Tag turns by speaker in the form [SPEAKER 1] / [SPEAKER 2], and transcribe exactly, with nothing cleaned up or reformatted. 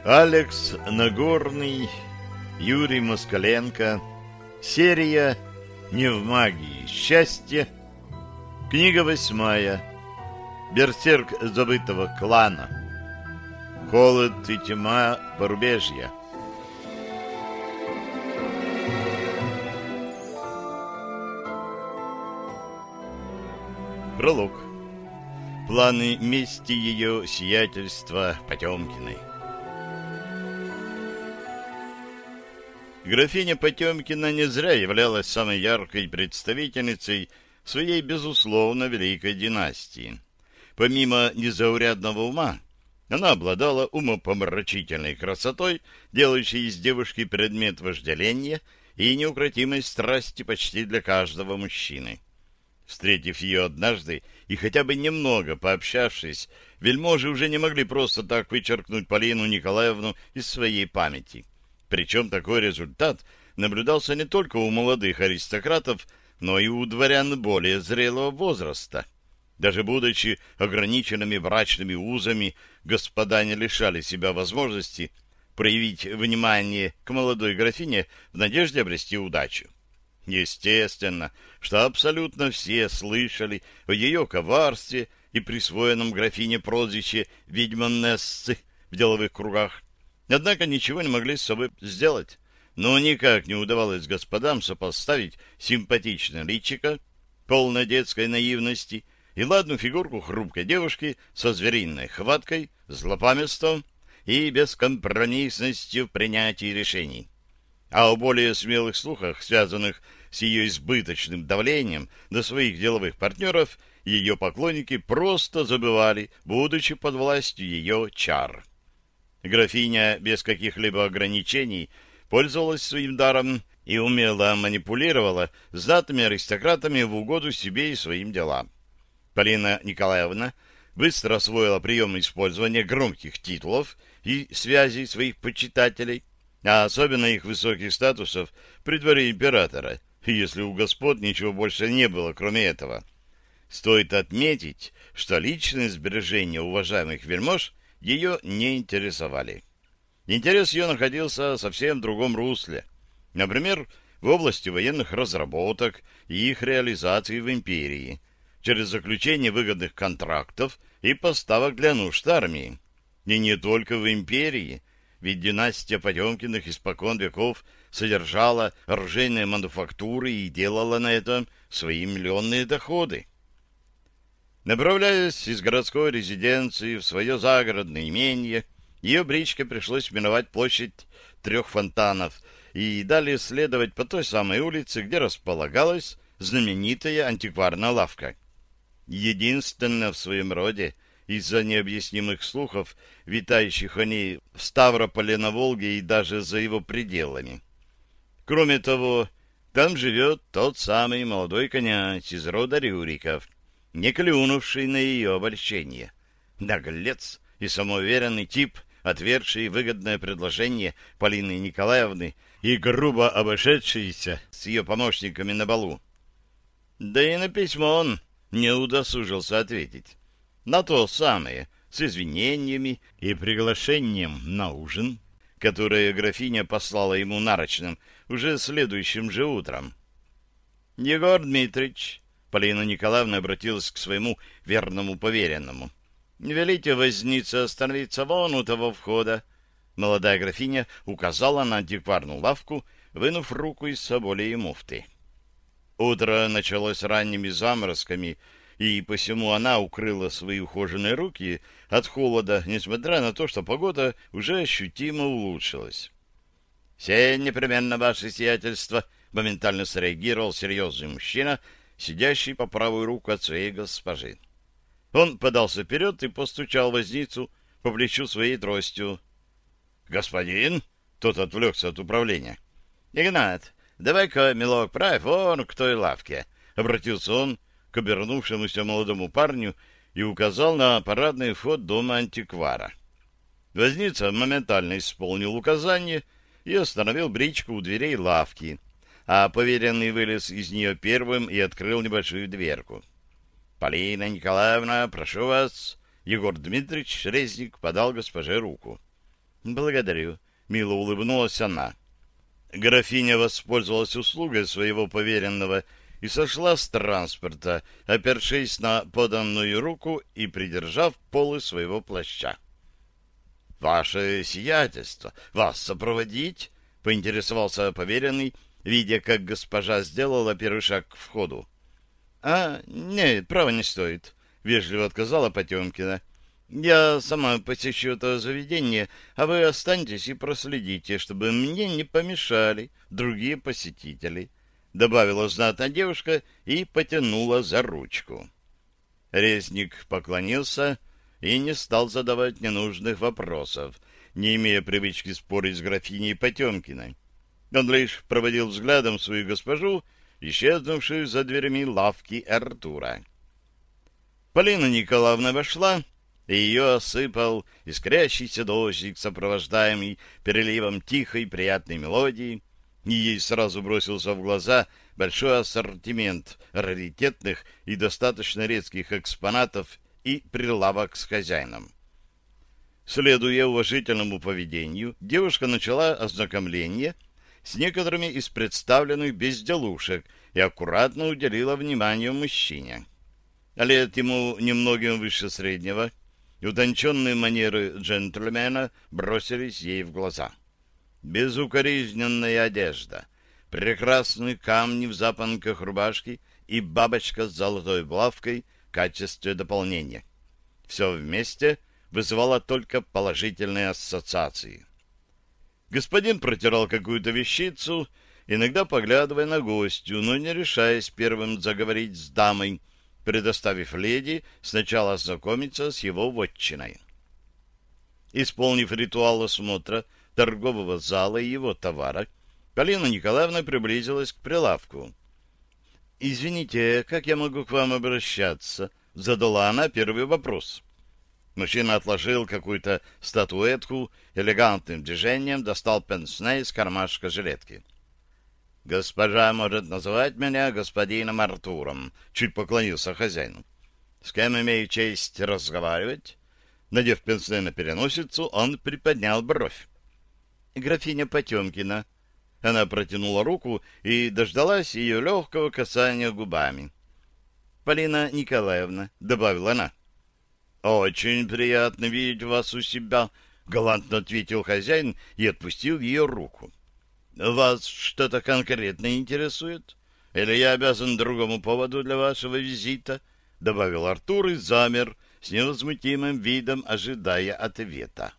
[SPEAKER 1] Алекс Нагорный, Юрий Москаленко. Серия «Не в магии счастье». Книга восьмая. Берсерк забытого клана. Холод и тьма порубежья. Пролог. Планы мести ее сиятельства Потемкиной. Графиня Потемкина не зря являлась самой яркой представительницей своей, безусловно, великой династии. Помимо незаурядного ума, она обладала умопомрачительной красотой, делающей из девушки предмет вожделения и неукротимой страсти почти для каждого мужчины. Встретив ее однажды и хотя бы немного пообщавшись, вельможи уже не могли просто так вычеркнуть Полину Николаевну из своей памяти. Причем такой результат наблюдался не только у молодых аристократов, но и у дворян более зрелого возраста. Даже будучи ограниченными брачными узами, господа не лишали себя возможности проявить внимание к молодой графине в надежде обрести удачу. Естественно, что абсолютно все слышали о ее коварстве и присвоенном графине прозвище «Ведьмонессы» в деловых кругах. Однако ничего не могли с собой сделать. Но никак не удавалось господам сопоставить симпатичное личико, полное детской наивности, и ладную фигурку хрупкой девушки со звериной хваткой, злопамятством и бескомпромиссностью в принятии решений. А о более смелых слухах, связанных с ее избыточным давлением на своих деловых партнеров, ее поклонники просто забывали, будучи под властью ее чар. Графиня без каких-либо ограничений пользовалась своим даром и умело манипулировала знатными аристократами в угоду себе и своим делам. Полина Николаевна быстро освоила прием использования громких титулов и связей своих почитателей, а особенно их высоких статусов при дворе императора, если у господ ничего больше не было, кроме этого. Стоит отметить, что личные сбережения уважаемых вельмож ее не интересовали. Интерес ее находился совсем в другом русле. Например, в области военных разработок и их реализации в империи, через заключение выгодных контрактов и поставок для нужд армии. И не только в империи, ведь династия Потемкиных испокон веков содержала оружейные мануфактуры и делала на этом свои миллионные доходы. Направляясь из городской резиденции в свое загородное имение, ее бричке пришлось миновать площадь трех фонтанов и далее следовать по той самой улице, где располагалась знаменитая антикварная лавка. Единственная в своем роде из-за необъяснимых слухов, витающих о ней в Ставрополе на Волге и даже за его пределами. Кроме того, там живет тот самый молодой князь из рода Рюриков, не клюнувший на ее обольщение. Наглец и самоуверенный тип, отвергший выгодное предложение Полины Николаевны и грубо обошедшийся с ее помощниками на балу. Да и на письмо он не удосужился ответить. На то самое, с извинениями и приглашением на ужин, которое графиня послала ему нарочным уже следующим же утром. — Егор Дмитрич, — Полина Николаевна обратилась к своему верному поверенному, — велите вознице остановиться вон у того входа. Молодая графиня указала на антикварную лавку, вынув руку из соболи и муфты. Утро началось ранними заморозками, и посему она укрыла свои ухоженные руки от холода, несмотря на то, что погода уже ощутимо улучшилась. — Все непременно, ваше сиятельство, — моментально среагировал серьезный мужчина, сидящий по правую руку от своей госпожи. Он подался вперед и постучал возницу по плечу своей тростью. — Господин? — тот отвлекся от управления. — Игнат, давай-ка, милок, правь вон к той лавке, — обратился он к обернувшемуся молодому парню и указал на парадный вход дома антиквара. Возница моментально исполнил указание и остановил бричку у дверей лавки, а поверенный вылез из нее первым и открыл небольшую дверку. — Полина Николаевна, прошу вас. Егор Дмитриевич Резник подал госпоже руку. — Благодарю, — мило улыбнулась она. Графиня воспользовалась услугой своего поверенного и сошла с транспорта, опершись на поданную руку и придержав полы своего плаща. — Ваше сиятельство, вас сопроводить? — поинтересовался поверенный, видя, как госпожа сделала первый шаг к входу. — А, нет, право не стоит, — вежливо отказала Потемкина. — Я сама посещу это заведение, а вы останьтесь и проследите, чтобы мне не помешали другие посетители, — добавила знатная девушка и потянула за ручку. Резник поклонился и не стал задавать ненужных вопросов, не имея привычки спорить с графиней Потемкиной. Он лишь проводил взглядом свою госпожу, исчезнувшую за дверями лавки Артура. Полина Николаевна вошла, и ее осыпал искрящийся дождик, сопровождаемый переливом тихой приятной мелодии, и ей сразу бросился в глаза большой ассортимент раритетных и достаточно редких экспонатов и прилавок с хозяином. Следуя уважительному поведению, девушка начала ознакомление с некоторыми из представленных безделушек и аккуратно уделила внимание мужчине. Лет ему немногим выше среднего, и утонченные манеры джентльмена бросились ей в глаза. Безукоризненная одежда, прекрасные камни в запонках рубашки и бабочка с золотой булавкой в качестве дополнения. Все вместе вызывало только положительные ассоциации. Господин протирал какую-то вещицу, иногда поглядывая на гостью, но не решаясь первым заговорить с дамой, предоставив леди сначала ознакомиться с его вотчиной. Исполнив ритуал осмотра торгового зала и его товара, Полина Николаевна приблизилась к прилавку. — Извините, как я могу к вам обращаться? — задала она первый вопрос. Мужчина отложил какую-то статуэтку, элегантным движением достал пенсне из кармашка жилетки. — Госпожа может называть меня господином Артуром, — чуть поклонился хозяину. — С кем имею честь разговаривать? Надев пенсне на переносицу, он приподнял бровь. — Графиня Потемкина. Она протянула руку и дождалась ее легкого касания губами. — Полина Николаевна, — добавила она. — Очень приятно видеть вас у себя, — галантно ответил хозяин и отпустил ее руку. — Вас что-то конкретно интересует? Или я обязан другому поводу для вашего визита? — добавил Артур и замер с невозмутимым видом, ожидая ответа.